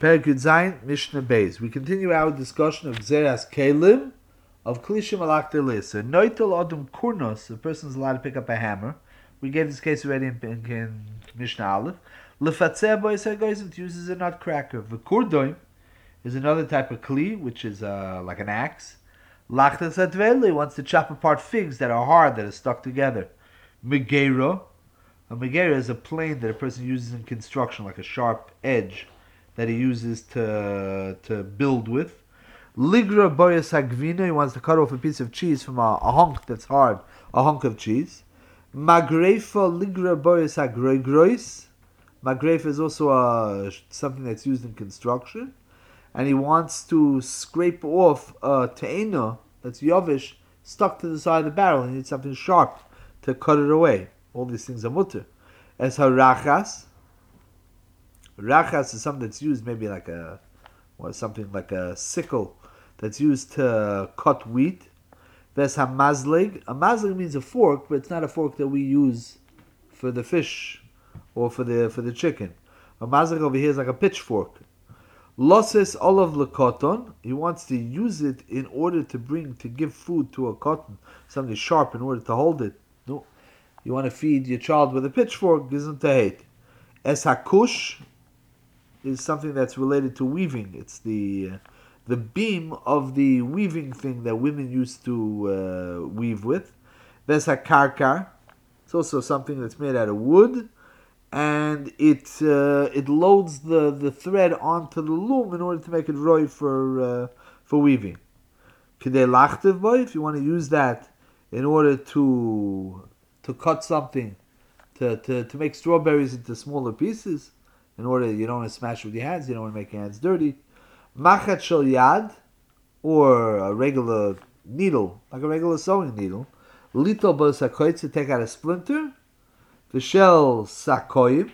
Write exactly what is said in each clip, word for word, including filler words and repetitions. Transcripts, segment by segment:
Perek Yud Zayin, Mishnah Beis. We continue our discussion of Gzeras Kelim, of Klishim Alach Delisa. Noitel Adam Kurnos, a person is allowed to pick up a hammer. We gave this case already in, in, in Mishnah Aleph. Lefatzeh Bois HaGoyim, it uses a nutcracker. V'kurdoim is another type of kli, which is uh, like an axe. Lachtas Adveli wants to chop apart figs that are hard, that are stuck together. Megera, a megera is a plane that a person uses in construction, like a sharp edge that he uses to to build with. Ligra Boyas Hagvina, he wants to cut off a piece of cheese from a, a hunk that's hard, a hunk of cheese. Magrefa Ligra Boyas Hagroigrois. Magrefa is also a, something that's used in construction. And he wants to scrape off a te'ena, that's yovish, stuck to the side of the barrel. He needs something sharp to cut it away. All these things are mutter. As harachas. Rachas is something that's used maybe like a, or something like a sickle that's used to cut wheat. There's hamazlig. A mazlig means a fork, but it's not a fork that we use for the fish or for the for the chicken. A mazlig over here is like a pitchfork. Loses olav lekoton. He wants to use it in order to bring, to give food to a cotton, something sharp in order to hold it. No, you want to feed your child with a pitchfork, isn't it? Es hakush is something that's related to weaving. It's the uh, the beam of the weaving thing that women used to uh, weave with. There's hakarkar. It's also something that's made out of wood, and it uh, it loads the, the thread onto the loom in order to make it roy for uh, for weaving. Kidei lachtev boy, if you want to use that in order to to cut something, to, to, to make strawberries into smaller pieces, in order, you don't want to smash with your hands, you don't want to make your hands dirty. Machat shel yad, or a regular needle, like a regular sewing needle. Little bos hakoyt, to take out a splinter. The shell sakoyim.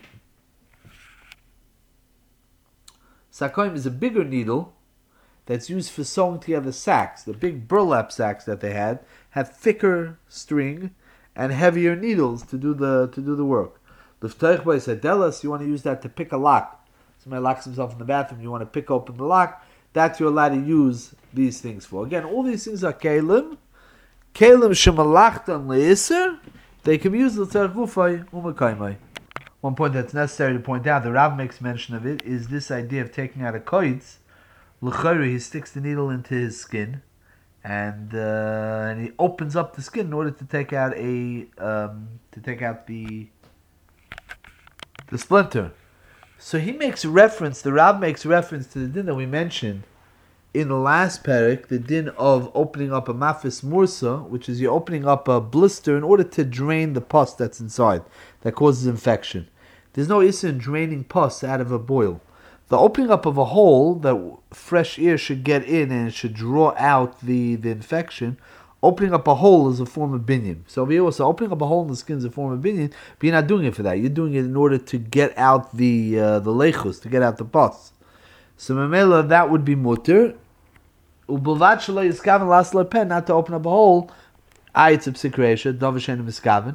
Sakoyim is a bigger needle that's used for sewing together sacks. The big burlap sacks that they had have thicker string and heavier needles to do the to do the work. L'ftach by sadelas, you want to use that to pick a lock. Somebody locks himself in the bathroom, you want to pick open the lock. That's you're allowed to use these things for. Again, all these things are kelim. Kelim shemalachtan leiser. They can be used l'tzarech gufay umekaymai. One point that's necessary to point out, the Rav makes mention of it, is this idea of taking out a koitz. L'chayru, he sticks the needle into his skin, and uh, and he opens up the skin in order to take out a um, to take out the the splinter. So he makes reference, the Rab makes reference to the din that we mentioned in the last parak, the din of opening up a mafis mursa, which is you're opening up a blister in order to drain the pus that's inside, that causes infection. There's no issue in draining pus out of a boil. The opening up of a hole that fresh air should get in and it should draw out the, the infection, opening up a hole is a form of binyan. So we also opening up a hole in the skin is a form of binyan, but you're not doing it for that. You're doing it in order to get out the uh, the lechus, to get out the pus. So memela, that would be mutter. Ubulvat shelo yiskaven las lepen, not to open up a hole. Ah, it's a psikresha. Dovashen miskaven.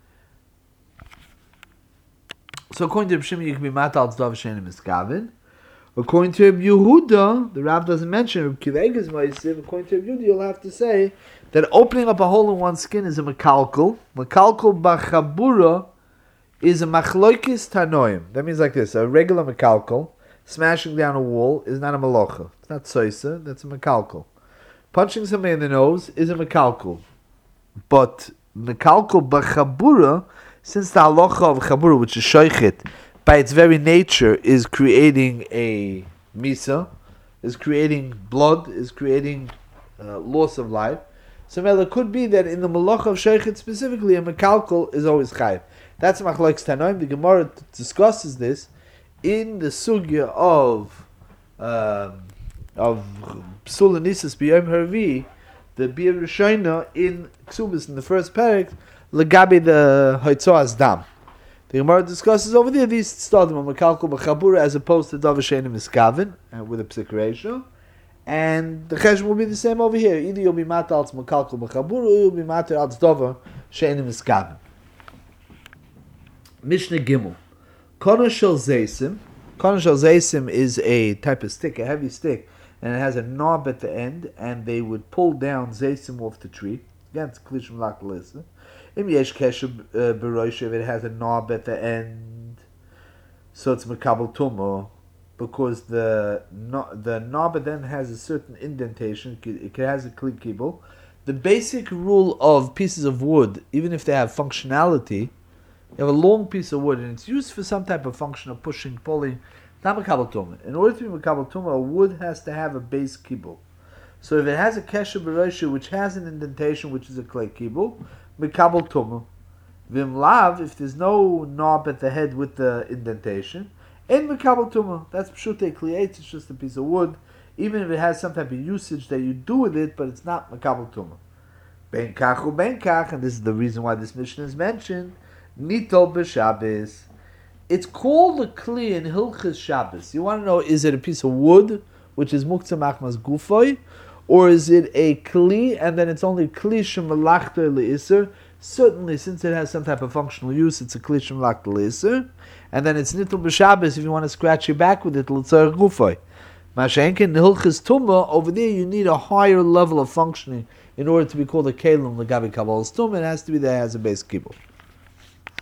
So according to Reb Shimon, you can be matal dovashen miskaven. According to Reb Yehuda, the Rav doesn't mention Reb Kivega's ma'asim. According to Reb Yehuda, you'll have to say that opening up a hole in one's skin is a mekalkel. Mekalkel b'chabura is a machloikis tanoim. That means like this: a regular mekalkel smashing down a wall is not a malocha. It's not soisa. That's a mekalkel. Punching somebody in the nose is a mekalkel. But mekalkel b'chabura, since the halacha of chabura, which is shoichet, by its very nature, is creating a misa, is creating blood, is creating uh, loss of life. So it could be that in the malach of sheikhet specifically, a mekalkel is always chayiv. That's machlokes tanoim. The Gemara t- discusses this in the sugya of um, of psul anisas b'yom harvi, the bir rishayna in ksubis in the first parak, legabi the hoitzoas dam. The Gemara discusses over there these stadim of mekalkel b'chabura as opposed to davashenim miskaven uh, with a psikresha, and the chesed will be the same over here. Either you'll be matal al mekalkel b'chabura, or you'll be matal al davar shenim miskaven. Mishnah Gimel, Kono shel zeisim. Konshal Zaysim is a type of stick, a heavy stick, and it has a knob at the end, and they would pull down Zaysim off the tree. Again, it's Klishim Lak Lisa. Im Yesh Kesher Beroish, if it has a knob at the end, so it's Makabal Tumo, because the no, the knob then has a certain indentation, it has a Kli Kibble. The basic rule of pieces of wood, even if they have functionality, you have a long piece of wood and it's used for some type of function of pushing, pulling, not Makabal Tumah. In order to be Makabal Tumah, a wood has to have a base kibble. So if it has a Kesher Bereisha which has an indentation which is a clay kibble, Makabal Tumah. Vim Lav, if there's no knob at the head with the indentation, in Makabal Tumah. That's Pshutei Kli'etz, it's just a piece of wood, even if it has some type of usage that you do with it, but it's not Makabal Tumah. Ben Kach u Ben Kach, and this is the reason why this mission is mentioned, Nitol b'Shabbos. It's called a kli in Hilchas Shabbos. You want to know, is it a piece of wood, which is muktzah machmas gufoy, or is it a kli, and then it's only kli shemalachta le'iser? Certainly, since it has some type of functional use, it's a kli shemalachta le'iser. And then it's nitol b'Shabbos, if you want to scratch your back with it, l'tzar gufoy. Mashenkin Hilchas Tumah, over there you need a higher level of functioning in order to be called a kelim l'gabi kabbalas tumah. It has to be that it has a base kibbutz.